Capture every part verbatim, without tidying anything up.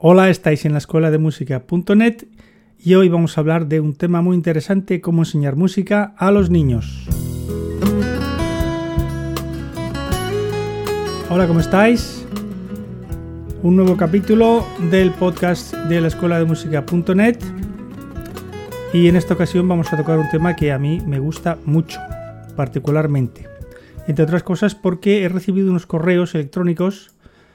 Hola, estáis en la escuela de música punto net y hoy vamos a hablar de un tema muy interesante, cómo enseñar música a los niños. Hola, ¿cómo estáis? Un nuevo capítulo del podcast de la escuela de música punto net y en esta ocasión vamos a tocar un tema que a mí me gusta mucho, particularmente. Entre otras cosas porque he recibido unos correos electrónicos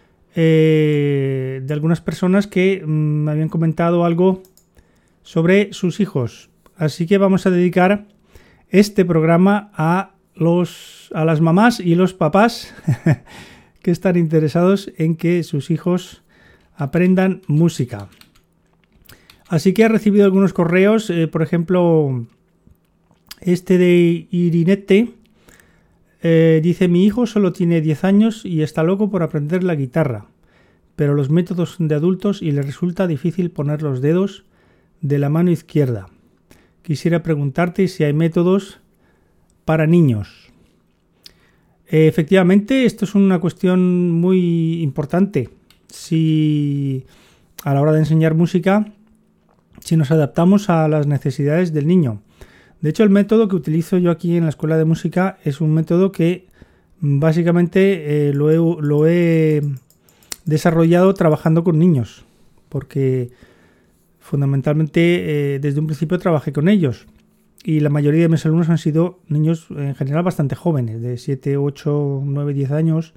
eh, de algunas personas que mm, me habían comentado algo sobre sus hijos. Así que vamos a dedicar este programa a, los, a las mamás y los papás que están interesados en que sus hijos aprendan música. Así que he recibido algunos correos, eh, por ejemplo, este de Irinete. Eh, dice: mi hijo solo tiene diez años y está loco por aprender la guitarra, pero los métodos de adultos y le resulta difícil poner los dedos de la mano izquierda. Quisiera preguntarte si hay métodos para niños. Eh, efectivamente, esto es una cuestión muy importante. Si a la hora de enseñar música, si nos adaptamos a las necesidades del niño. De hecho, el método que utilizo yo aquí en la escuela de música es un método que básicamente eh, lo, he, lo he desarrollado trabajando con niños, porque fundamentalmente eh, desde un principio trabajé con ellos y la mayoría de mis alumnos han sido niños en general bastante jóvenes, de siete, ocho, nueve, diez años.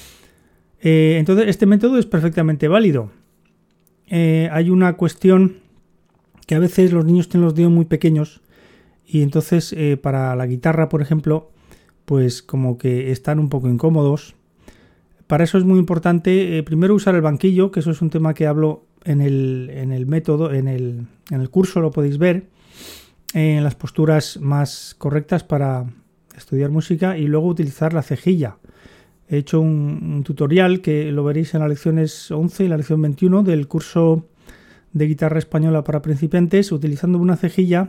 Eh, entonces, este método es perfectamente válido. Eh, hay una cuestión que a veces los niños tienen los dedos muy pequeños. Y entonces eh, para la guitarra, por ejemplo, pues como que están un poco incómodos. Para eso es muy importante eh, primero usar el banquillo, que eso es un tema que hablo en el, en el método, en el, en el curso lo podéis ver, en las posturas más correctas para estudiar música, y luego utilizar la cejilla. He hecho un, un tutorial que lo veréis en las lecciones once y la lección veintiuno del curso de guitarra española para principiantes. Utilizando una cejilla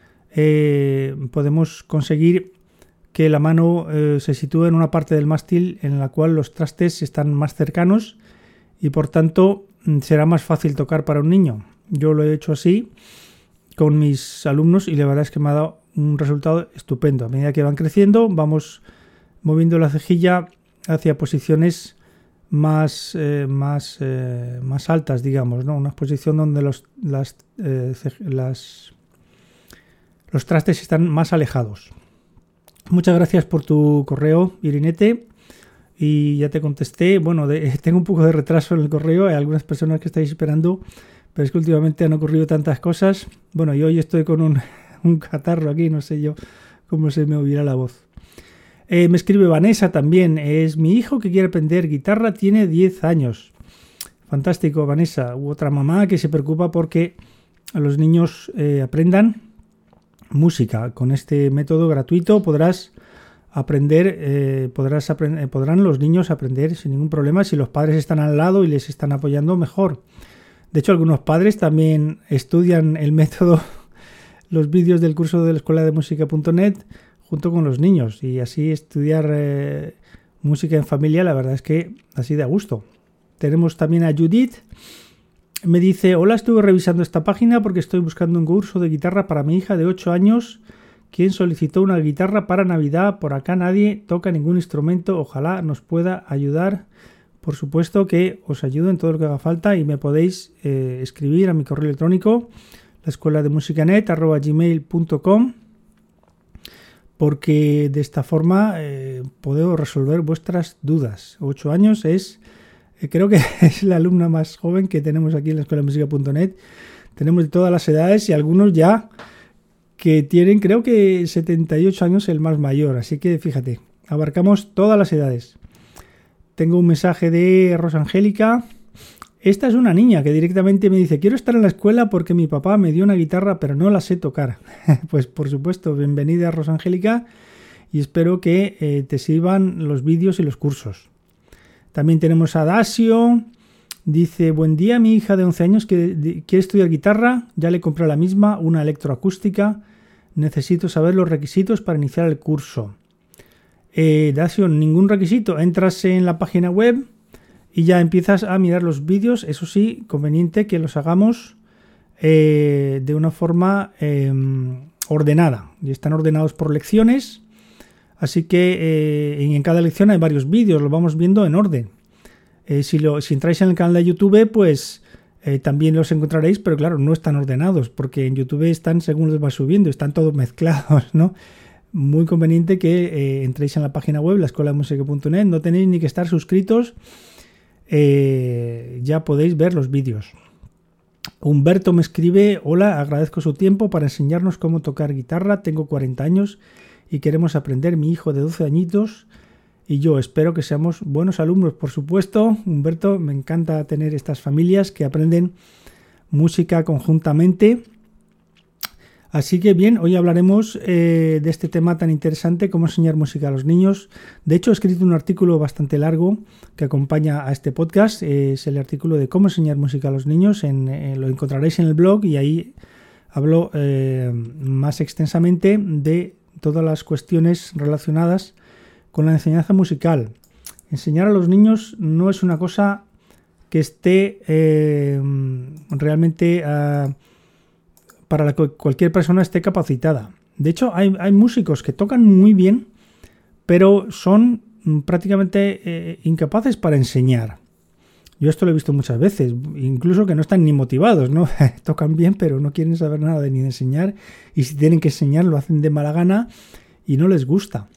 Eh, podemos conseguir que la mano eh, se sitúe en una parte del mástil en la cual los trastes están más cercanos y por tanto será más fácil tocar para un niño. Yo lo he hecho así con mis alumnos y la verdad es que me ha dado un resultado estupendo. A medida que van creciendo vamos moviendo la cejilla hacia posiciones más, eh, más, eh, más altas, digamos, ¿no? Una posición donde los, las, eh, las Los trastes están más alejados. Muchas gracias por tu correo, Irinete. Y ya te contesté. Bueno, de, tengo un poco de retraso en el correo. Hay algunas personas que estáis esperando, pero es que últimamente han ocurrido tantas cosas. Bueno, y hoy estoy con un, un catarro aquí, no sé yo cómo se me oirá la voz. Eh, me escribe Vanessa también. Es mi hijo que quiere aprender guitarra, tiene diez años. Fantástico, Vanessa. U otra mamá que se preocupa porque los niños eh, aprendan música. Con este método gratuito podrás aprender, eh, podrás aprend- podrán los niños aprender sin ningún problema si los padres están al lado y les están apoyando mejor. De hecho, algunos padres también estudian el método, los vídeos del curso de la escuela de música punto net junto con los niños, y así estudiar eh, música en familia, la verdad es que así da gusto. Tenemos también a Judith. Me dice: hola, estuve revisando esta página porque estoy buscando un curso de guitarra para mi hija de ocho años, quien solicitó una guitarra para Navidad. Por acá nadie toca ningún instrumento, ojalá nos pueda ayudar. Por supuesto que os ayudo en todo lo que haga falta y me podéis eh, escribir a mi correo electrónico, la escuela de música net arroba gmail punto com, porque de esta forma eh, puedo resolver vuestras dudas. ocho años es... Creo que es la alumna más joven que tenemos aquí en la escuela de música punto net. Tenemos de todas las edades y algunos ya que tienen, creo que setenta y ocho años el más mayor. Así que fíjate, abarcamos todas las edades. Tengo un mensaje de Rosangélica. Esta es una niña que directamente me dice: quiero estar en la escuela porque mi papá me dio una guitarra pero no la sé tocar. Pues por supuesto, bienvenida Rosangélica, y espero que eh, te sirvan los vídeos y los cursos. También tenemos a Dasio. Dice: buen día, mi hija de once años que quiere estudiar guitarra, ya le compré la misma, una electroacústica. Necesito saber los requisitos para iniciar el curso. Eh, Dasio, ningún requisito. Entras en la página web y ya empiezas a mirar los vídeos. Eso sí, conveniente que los hagamos eh, de una forma eh, ordenada. Y están ordenados por lecciones, así que eh, en cada lección hay varios vídeos, los vamos viendo en orden. Eh, si, lo, si entráis en el canal de YouTube, pues eh, también los encontraréis, pero claro, no están ordenados, porque en YouTube están según los va subiendo, están todos mezclados, ¿no? Muy conveniente que eh, entréis en la página web, la escuela de música punto net, no tenéis ni que estar suscritos, eh, ya podéis ver los vídeos. Humberto me escribe: hola, agradezco su tiempo para enseñarnos cómo tocar guitarra, tengo cuarenta años y queremos aprender, mi hijo de doce añitos y yo, espero que seamos buenos alumnos. Por supuesto, Humberto, me encanta tener estas familias que aprenden música conjuntamente. Así que bien, hoy hablaremos eh, de este tema tan interesante, cómo enseñar música a los niños. De hecho, he escrito un artículo bastante largo que acompaña a este podcast. Eh, es el artículo de cómo enseñar música a los niños. En, eh, lo encontraréis en el blog y ahí hablo eh, más extensamente de todas las cuestiones relacionadas con la enseñanza musical. Enseñar a los niños no es una cosa que esté eh, realmente uh, para la que cualquier persona esté capacitada. De hecho, hay, hay músicos que tocan muy bien, pero son prácticamente eh, incapaces para enseñar. Yo esto lo he visto muchas veces, incluso que no están ni motivados, ¿no? Tocan bien, pero no quieren saber nada de ni de enseñar, y si tienen que enseñar lo hacen de mala gana y no les gusta.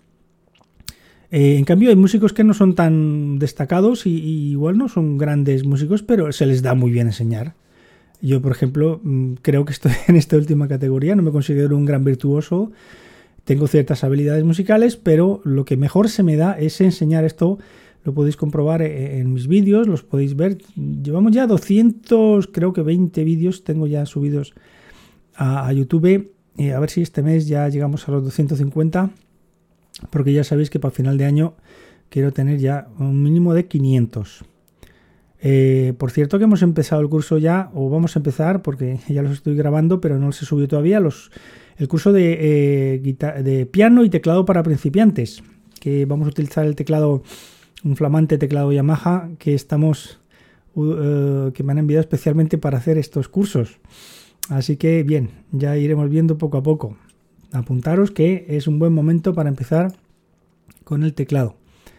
Eh, en cambio, hay músicos que no son tan destacados y, y igual no son grandes músicos, pero se les da muy bien enseñar. Yo, por ejemplo, creo que estoy en esta última categoría, no me considero un gran virtuoso, tengo ciertas habilidades musicales, pero lo que mejor se me da es enseñar. Esto lo podéis comprobar en mis vídeos, los podéis ver. Llevamos ya doscientos, creo que veinte vídeos tengo ya subidos a, a YouTube. Eh, a ver si este mes ya llegamos a los doscientos cincuenta, porque ya sabéis que para final de año quiero tener ya un mínimo de quinientos. Eh, por cierto que hemos empezado el curso ya, o vamos a empezar, porque ya los estoy grabando, pero no los he subido todavía, los, el curso de, eh, guitar- de piano y teclado para principiantes, que vamos a utilizar el teclado, un flamante teclado Yamaha que estamos uh, que me han enviado especialmente para hacer estos cursos. Así que bien, ya iremos viendo poco a poco. Apuntaros que es un buen momento para empezar con el teclado.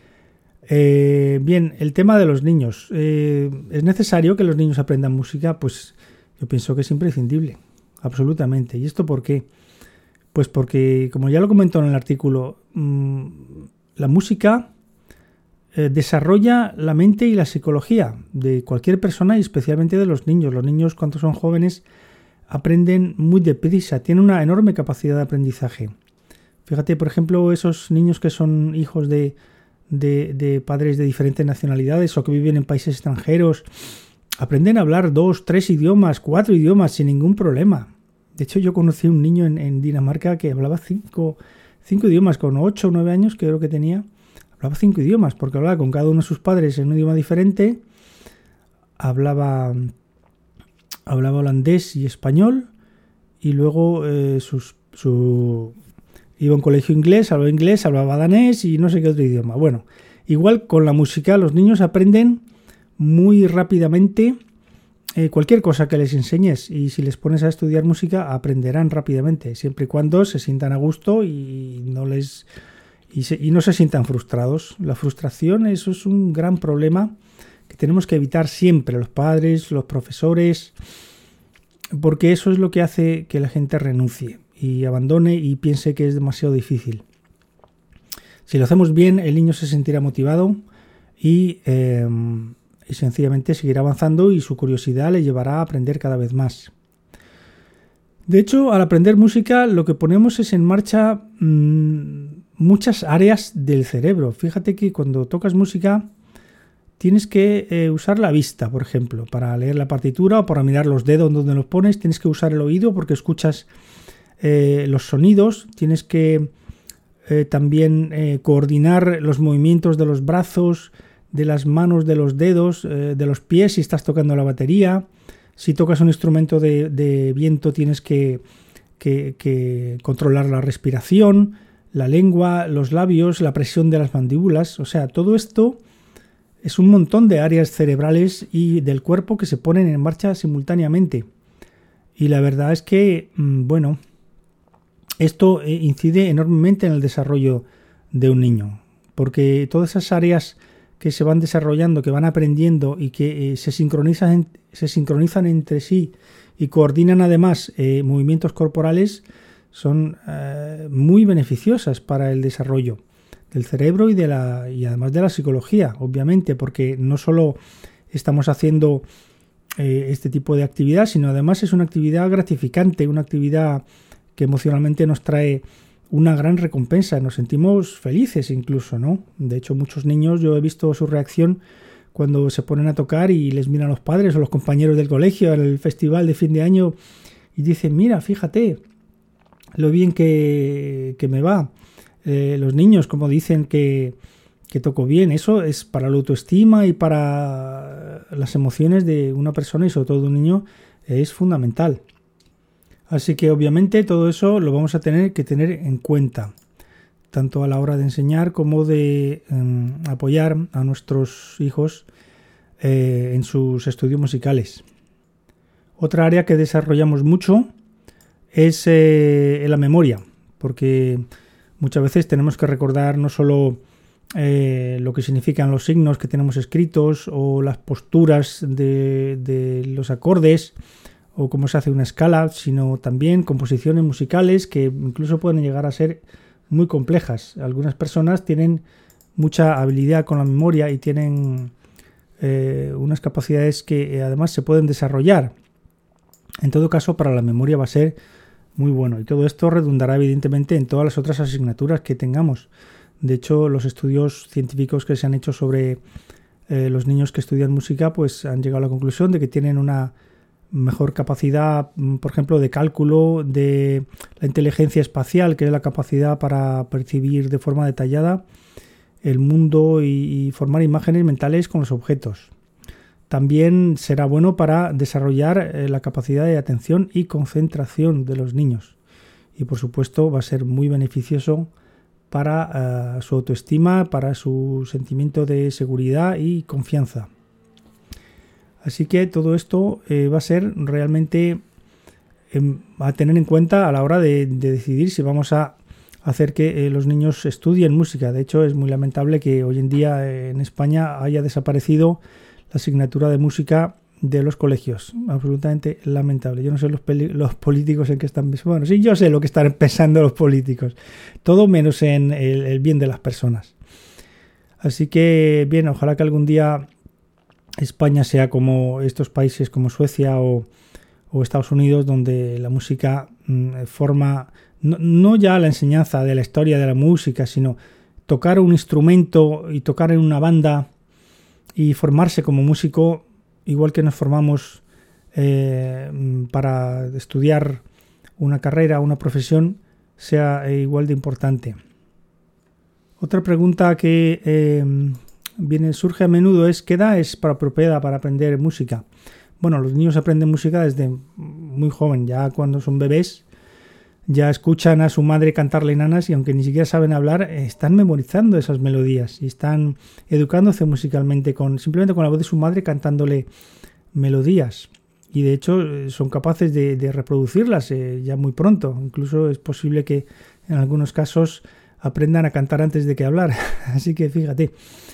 Eh, bien, el tema de los niños. Eh, ¿Es necesario que los niños aprendan música? Pues yo pienso que es imprescindible, absolutamente. ¿Y esto por qué? Pues porque, como ya lo comentó en el artículo, mmm, la música eh, desarrolla la mente y la psicología de cualquier persona y especialmente de los niños. Los niños, cuando son jóvenes, aprenden muy deprisa, tienen una enorme capacidad de aprendizaje. Fíjate, por ejemplo, esos niños que son hijos de, de, de padres de diferentes nacionalidades o que viven en países extranjeros, aprenden a hablar dos, tres idiomas, cuatro idiomas sin ningún problema. De hecho, yo conocí a un niño en, en Dinamarca que hablaba cinco, cinco idiomas, con ocho o nueve años creo que tenía, hablaba cinco idiomas, porque hablaba con cada uno de sus padres en un idioma diferente, hablaba... hablaba holandés y español, y luego eh, sus, su, iba a un colegio inglés, hablaba inglés, hablaba danés y no sé qué otro idioma. Bueno, igual con la música, los niños aprenden muy rápidamente eh, cualquier cosa que les enseñes, y si les pones a estudiar música aprenderán rápidamente, siempre y cuando se sientan a gusto y no les y, se, y no se sientan frustrados. La frustración, eso es un gran problema que tenemos que evitar siempre, los padres, los profesores, porque eso es lo que hace que la gente renuncie y abandone y piense que es demasiado difícil. Si lo hacemos bien, el niño se sentirá motivado y, eh, y sencillamente seguirá avanzando, y su curiosidad le llevará a aprender cada vez más. De hecho, al aprender música, lo que ponemos es en marcha mmm, muchas áreas del cerebro. Fíjate que cuando tocas música tienes que eh, usar la vista, por ejemplo, para leer la partitura o para mirar los dedos donde los pones. Tienes que usar el oído porque escuchas eh, los sonidos. Tienes que eh, también eh, coordinar los movimientos de los brazos, de las manos, de los dedos, eh, de los pies si estás tocando la batería. Si tocas un instrumento de, de viento tienes que, que, que controlar la respiración, la lengua, los labios, la presión de las mandíbulas. O sea, todo esto es un montón de áreas cerebrales y del cuerpo que se ponen en marcha simultáneamente. Y la verdad es que, bueno, esto incide enormemente en el desarrollo de un niño, porque todas esas áreas que se van desarrollando, que van aprendiendo y que eh, se sincronizan, se sincronizan entre sí y coordinan además eh, movimientos corporales, son eh, muy beneficiosas para el desarrollo del cerebro y, de la, y además de la psicología, obviamente, porque no solo estamos haciendo eh, este tipo de actividad, sino además es una actividad gratificante, una actividad que emocionalmente nos trae una gran recompensa, nos sentimos felices incluso, ¿no? De hecho, muchos niños, yo he visto su reacción cuando se ponen a tocar y les miran los padres o los compañeros del colegio en el festival de fin de año y dicen, mira, fíjate lo bien que, que me va. Eh, los niños, como dicen que, que toco bien, eso es para la autoestima y para las emociones de una persona y sobre todo de un niño es fundamental. Así que obviamente todo eso lo vamos a tener que tener en cuenta, tanto a la hora de enseñar como de eh, apoyar a nuestros hijos eh, en sus estudios musicales. Otra área que desarrollamos mucho es eh, la memoria, porque muchas veces tenemos que recordar no solo eh, lo que significan los signos que tenemos escritos o las posturas de, de los acordes, o cómo se hace una escala, sino también composiciones musicales que incluso pueden llegar a ser muy complejas. Algunas personas tienen mucha habilidad con la memoria y tienen eh, unas capacidades que eh, además se pueden desarrollar. En todo caso, para la memoria va a ser muy bueno y todo esto redundará evidentemente en todas las otras asignaturas que tengamos. De hecho, los estudios científicos que se han hecho sobre eh, los niños que estudian música pues han llegado a la conclusión de que tienen una mejor capacidad, por ejemplo, de cálculo, de la inteligencia espacial, que es la capacidad para percibir de forma detallada el mundo y, y formar imágenes mentales con los objetos. También será bueno para desarrollar eh, la capacidad de atención y concentración de los niños. Y por supuesto va a ser muy beneficioso para uh, su autoestima, para su sentimiento de seguridad y confianza. Así que todo esto eh, va a ser realmente eh, a tener en cuenta a la hora de, de decidir si vamos a hacer que eh, los niños estudien música. De hecho, es muy lamentable que hoy en día eh, en España haya desaparecido la asignatura de música de los colegios. Absolutamente lamentable. Yo no sé los, peli- los políticos en qué están pensando. Bueno, sí, yo sé lo que están pensando los políticos. Todo menos en el, el bien de las personas. Así que, bien, ojalá que algún día España sea como estos países como Suecia o, o Estados Unidos, donde la música mmm, forma no, no ya la enseñanza de la historia de la música, sino tocar un instrumento y tocar en una banda y formarse como músico, igual que nos formamos eh, para estudiar una carrera, una profesión, sea igual de importante. Otra pregunta que eh, viene, surge a menudo es ¿qué edad es para apropiada para aprender música? Bueno, los niños aprenden música desde muy joven, ya cuando son bebés ya escuchan a su madre cantarle nanas y aunque ni siquiera saben hablar, están memorizando esas melodías y están educándose musicalmente con simplemente con la voz de su madre cantándole melodías. Y de hecho son capaces de, de reproducirlas eh, ya muy pronto. Incluso es posible que en algunos casos aprendan a cantar antes de que hablar. Así que fíjate.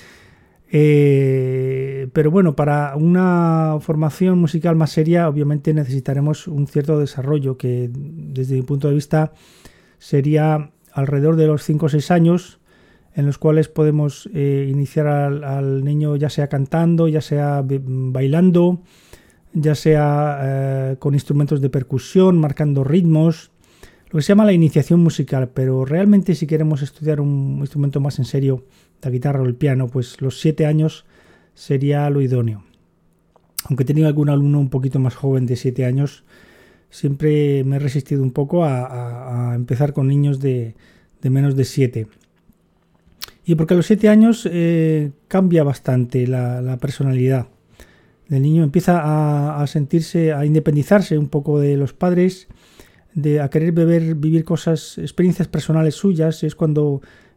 Eh, pero bueno, para una formación musical más seria obviamente necesitaremos un cierto desarrollo que desde mi punto de vista sería alrededor de los cinco o seis años, en los cuales podemos eh, iniciar al, al niño ya sea cantando, ya sea bailando, ya sea eh, con instrumentos de percusión, marcando ritmos, lo que se llama la iniciación musical. Pero realmente si queremos estudiar un instrumento más en serio, la guitarra o el piano, pues los siete años sería lo idóneo. Aunque he tenido algún alumno un poquito más joven de siete años, siempre me he resistido un poco a, a, a empezar con niños de, de menos de siete. Y porque a los siete años eh, cambia bastante la, la personalidad del niño, empieza a, a sentirse, a independizarse un poco de los padres, de a querer beber, vivir cosas, experiencias personales suyas. Es cuando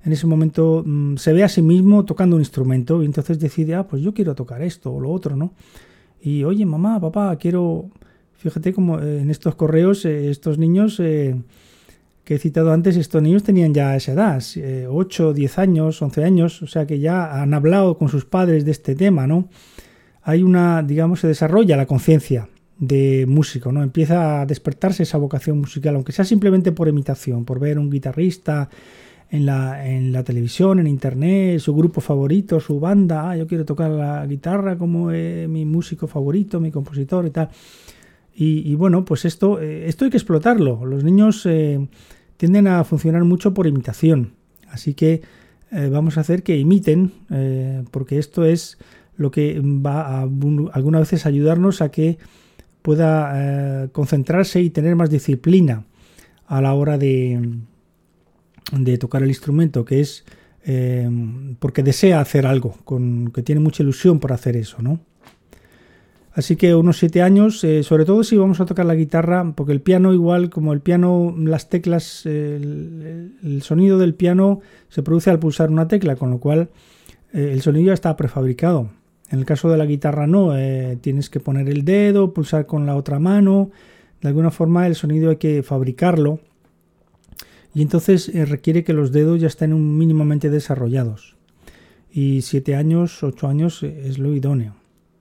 en ese momento mmm, se ve a sí mismo tocando un instrumento y entonces decide, ah, pues yo quiero tocar esto o lo otro, ¿no? Y oye, mamá, papá, quiero... Fíjate como eh, en estos correos, eh, estos niños eh, que he citado antes, estos niños tenían ya esa edad, eh, ocho, diez años, once años, o sea que ya han hablado con sus padres de este tema, ¿no? Hay una, digamos, se desarrolla la conciencia de músico, ¿no? Empieza a despertarse esa vocación musical, aunque sea simplemente por imitación, por ver un guitarrista en la, en la televisión, en internet, su grupo favorito, su banda, ah, yo quiero tocar la guitarra como eh, mi músico favorito, mi compositor y tal. Y, y bueno, pues esto, eh, esto hay que explotarlo. Los niños eh, tienden a funcionar mucho por imitación, así que eh, vamos a hacer que imiten, eh, porque esto es lo que va a algunas veces ayudarnos a que pueda eh, concentrarse y tener más disciplina a la hora de, de tocar el instrumento, que es eh, porque desea hacer algo, con, que tiene mucha ilusión por hacer eso, ¿no? Así que unos siete años, eh, sobre todo si vamos a tocar la guitarra, porque el piano igual, como el piano, las teclas, eh, el, el sonido del piano se produce al pulsar una tecla, con lo cual eh, el sonido ya está prefabricado. En el caso de la guitarra no, eh, tienes que poner el dedo, pulsar con la otra mano, de alguna forma el sonido hay que fabricarlo y entonces eh, requiere que los dedos ya estén un, mínimamente desarrollados. Y siete años, ocho años eh, es lo idóneo.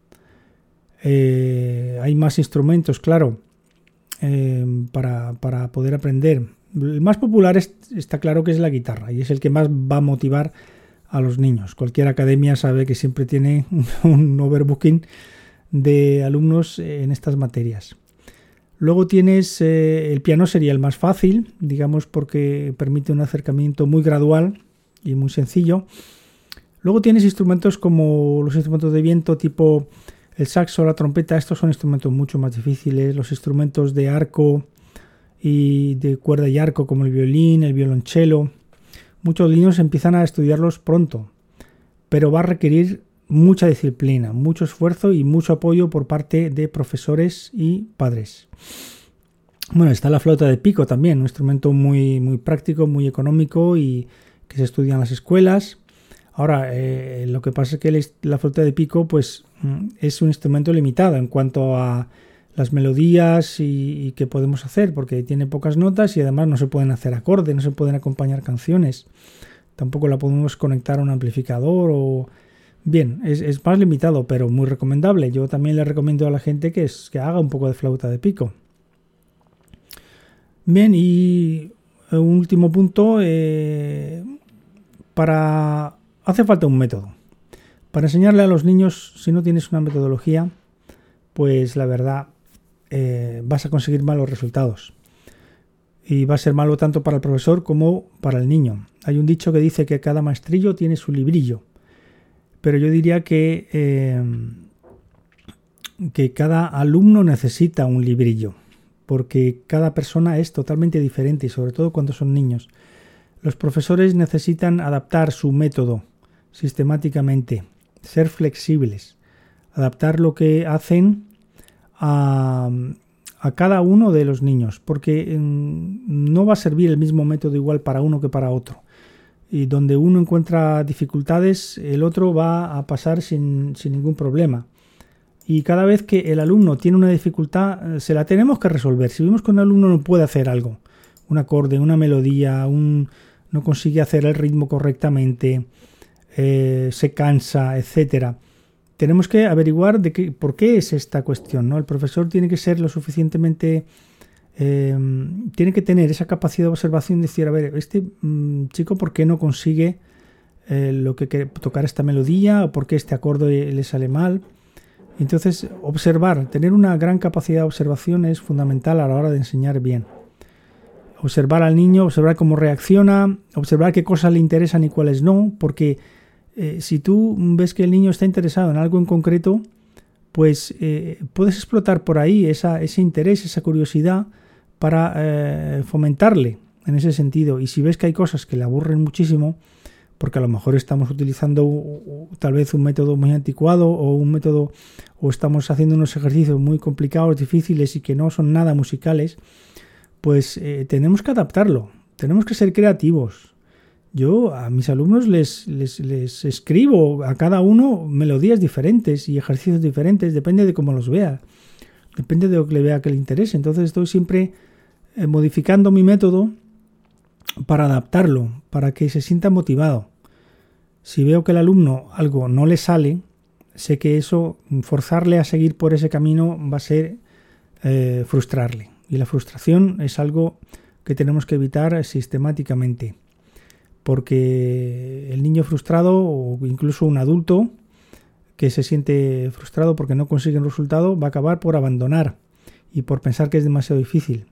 Eh, hay más instrumentos, claro, eh, para, para poder aprender. El más popular es, está claro que es la guitarra y es el que más va a motivar a los niños. Cualquier academia sabe que siempre tiene un, un overbooking de alumnos en estas materias. Luego tienes eh, el piano, sería el más fácil, digamos, porque permite un acercamiento muy gradual y muy sencillo. Luego tienes instrumentos como los instrumentos de viento tipo el saxo, la trompeta. Estos son instrumentos mucho más difíciles. Los instrumentos de arco y de cuerda y arco como el violín, el violonchelo. Muchos niños empiezan a estudiarlos pronto, pero va a requerir mucha disciplina, mucho esfuerzo y mucho apoyo por parte de profesores y padres. Bueno, está la flauta de pico también, un instrumento muy, muy práctico, muy económico y que se estudia en las escuelas. Ahora, eh, lo que pasa es que la flauta de pico pues, es un instrumento limitado en cuanto a las melodías y, y qué podemos hacer, porque tiene pocas notas y además no se pueden hacer acordes, no se pueden acompañar canciones. Tampoco la podemos conectar a un amplificador o... Bien, es, es más limitado, pero muy recomendable. Yo también le recomiendo a la gente que, es, que haga un poco de flauta de pico. Bien, y un último punto, eh, para... hace falta un método. Para enseñarle a los niños, si no tienes una metodología, pues la verdad eh, vas a conseguir malos resultados. Y va a ser malo tanto para el profesor como para el niño. Hay un dicho que dice que cada maestrillo tiene su librillo. Pero yo diría que, eh, que cada alumno necesita un librillo, porque cada persona es totalmente diferente y sobre todo cuando son niños. Los profesores necesitan adaptar su método sistemáticamente, ser flexibles, adaptar lo que hacen a, a cada uno de los niños, porque mm, no va a servir el mismo método igual para uno que para otro. Y donde uno encuentra dificultades, el otro va a pasar sin, sin ningún problema. Y cada vez que el alumno tiene una dificultad, se la tenemos que resolver. Si vemos que un alumno no puede hacer algo, un acorde, una melodía, un, no consigue hacer el ritmo correctamente, eh, se cansa, etcétera, tenemos que averiguar de qué, por qué es esta cuestión, ¿no? El profesor tiene que ser lo suficientemente... Eh, tiene que tener esa capacidad de observación y decir, a ver, este mmm, chico, ¿por qué no consigue eh, lo que quiere, tocar esta melodía? ¿O por qué este acorde le sale mal? Entonces, observar, tener una gran capacidad de observación es fundamental a la hora de enseñar bien. Observar al niño, observar cómo reacciona, observar qué cosas le interesan y cuáles no, porque eh, si tú ves que el niño está interesado en algo en concreto, pues eh, puedes explotar por ahí esa, ese interés, esa curiosidad para eh, fomentarle en ese sentido. Y si ves que hay cosas que le aburren muchísimo, porque a lo mejor estamos utilizando uh, tal vez un método muy anticuado o un método, o estamos haciendo unos ejercicios muy complicados, difíciles y que no son nada musicales, pues eh, tenemos que adaptarlo, tenemos que ser creativos, Yo a mis alumnos les, les, les escribo a cada uno melodías diferentes y ejercicios diferentes, depende de cómo los vea, depende de lo que le vea que le interese. Entonces estoy siempre eh, modificando mi método para adaptarlo, para que se sienta motivado. Si veo que el alumno algo no le sale, sé que eso, forzarle a seguir por ese camino va a ser eh, frustrarle. Y la frustración es algo que tenemos que evitar sistemáticamente. Porque el niño frustrado o incluso un adulto que se siente frustrado porque no consigue un resultado va a acabar por abandonar y por pensar que es demasiado difícil.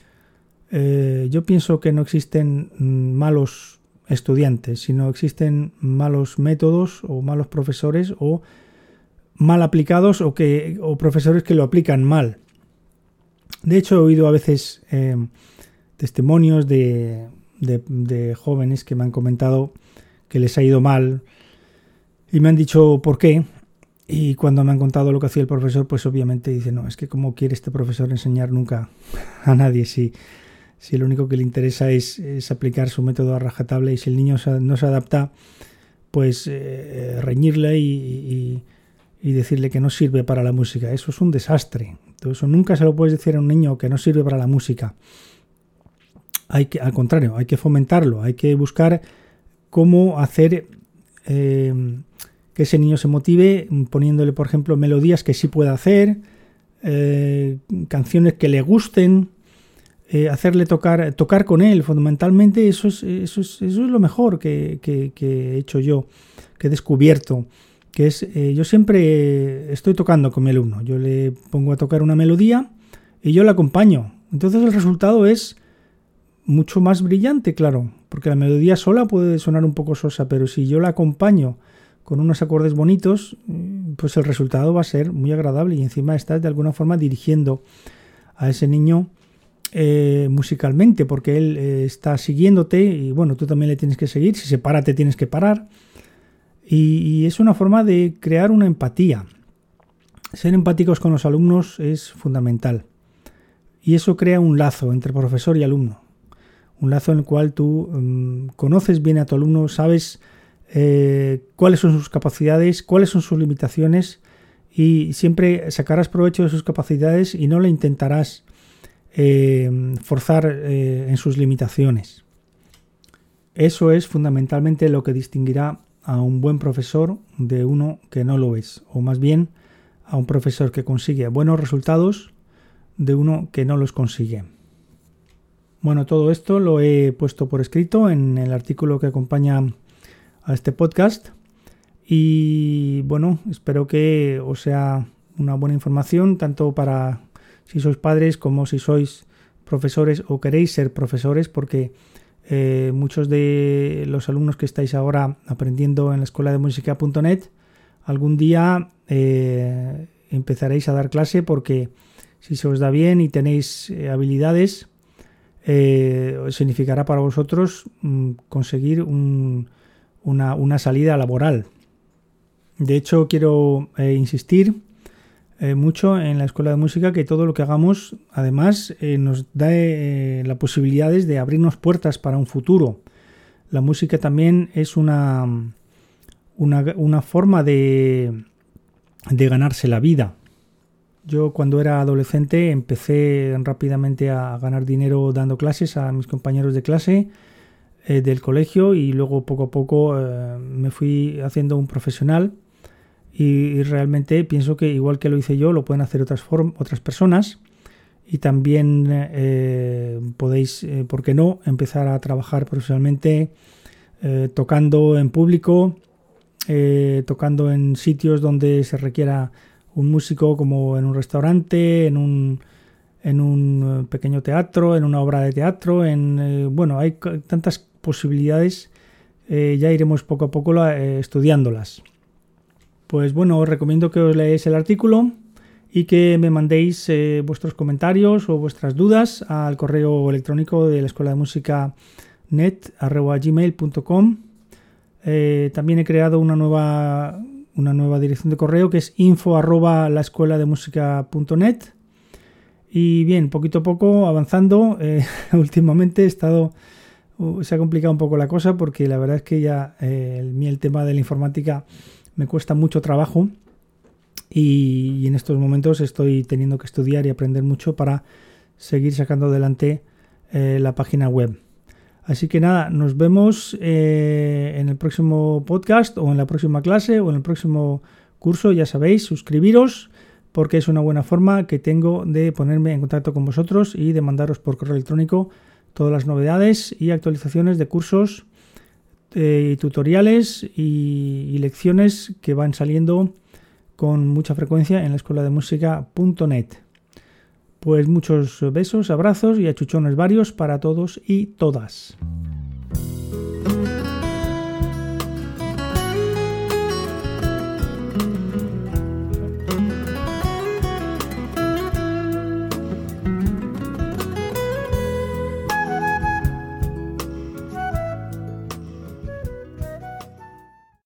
Eh, yo pienso que no existen malos estudiantes, sino existen malos métodos o malos profesores o mal aplicados o, que, o profesores que lo aplican mal. De hecho, he oído a veces eh, testimonios de... De, de jóvenes que me han comentado que les ha ido mal y me han dicho por qué, y cuando me han contado lo que hacía el profesor, pues obviamente dicen, no, es que cómo quiere este profesor enseñar nunca a nadie si, si lo único que le interesa es, es aplicar su método a rajatabla, y si el niño no se adapta, pues eh, reñirle y, y, y decirle que no sirve para la música. Eso es un desastre. Entonces, eso nunca se lo puedes decir a un niño que no sirve para la música. Hay que, al contrario, hay que fomentarlo, hay que buscar cómo hacer eh, que ese niño se motive poniéndole, por ejemplo, melodías que sí pueda hacer, eh, canciones que le gusten, eh, hacerle tocar, tocar con él. Fundamentalmente eso es, eso es, eso es lo mejor que, que, que he hecho yo, que he descubierto, que es, eh, yo siempre estoy tocando con mi alumno, yo le pongo a tocar una melodía y yo le acompaño. Entonces el resultado es mucho más brillante, claro, porque la melodía sola puede sonar un poco sosa, pero si yo la acompaño con unos acordes bonitos, pues el resultado va a ser muy agradable, y encima estás de alguna forma dirigiendo a ese niño eh, musicalmente, porque él eh, está siguiéndote y bueno, tú también le tienes que seguir. Si se para, te tienes que parar, y, y es una forma de crear una empatía. Ser empáticos con los alumnos es fundamental, y eso crea un lazo entre profesor y alumno. Un lazo en el cual tú um, conoces bien a tu alumno, sabes eh, cuáles son sus capacidades, cuáles son sus limitaciones, y siempre sacarás provecho de sus capacidades y no le intentarás eh, forzar eh, en sus limitaciones. Eso es fundamentalmente lo que distinguirá a un buen profesor de uno que no lo es, o más bien a un profesor que consigue buenos resultados de uno que no los consigue. Bueno, todo esto lo he puesto por escrito en el artículo que acompaña a este podcast, y bueno, espero que os sea una buena información, tanto para si sois padres como si sois profesores o queréis ser profesores, porque eh, muchos de los alumnos que estáis ahora aprendiendo en la escuela de música punto net algún día eh, empezaréis a dar clase, porque si se os da bien y tenéis eh, habilidades, Eh, significará para vosotros mm, conseguir un, una, una salida laboral. De hecho, quiero eh, insistir eh, mucho en la escuela de música, que todo lo que hagamos además eh, nos da eh, las posibilidades de abrirnos puertas para un futuro. La música también es una, una, una forma de, de ganarse la vida. Yo cuando era adolescente empecé rápidamente a ganar dinero dando clases a mis compañeros de clase eh, del colegio, y luego poco a poco eh, me fui haciendo un profesional, y, y realmente pienso que igual que lo hice yo lo pueden hacer otras, form- otras personas, y también eh, podéis, eh, ¿por qué no?, empezar a trabajar profesionalmente eh, tocando en público, eh, tocando en sitios donde se requiera un músico, como en un restaurante, en un, en un pequeño teatro, en una obra de teatro, en eh, bueno, hay tantas posibilidades, eh, ya iremos poco a poco eh, estudiándolas. Pues bueno, os recomiendo que os leáis el artículo y que me mandéis eh, vuestros comentarios o vuestras dudas al correo electrónico de la escuela de música net arroba gmail punto com. Eh, también he creado una nueva una nueva dirección de correo, que es info arroba la escuela de música punto net. Y bien, poquito a poco avanzando. Eh, últimamente he estado uh, se ha complicado un poco la cosa porque la verdad es que ya eh, el, el tema de la informática me cuesta mucho trabajo y, y en estos momentos estoy teniendo que estudiar y aprender mucho para seguir sacando adelante eh, la página web. Así que nada, nos vemos eh, en el próximo podcast o en la próxima clase o en el próximo curso. Ya sabéis, suscribiros porque es una buena forma que tengo de ponerme en contacto con vosotros y de mandaros por correo electrónico todas las novedades y actualizaciones de cursos, eh, tutoriales y, y lecciones que van saliendo con mucha frecuencia en la escuela de música punto net. Pues muchos besos, abrazos y achuchones varios para todos y todas.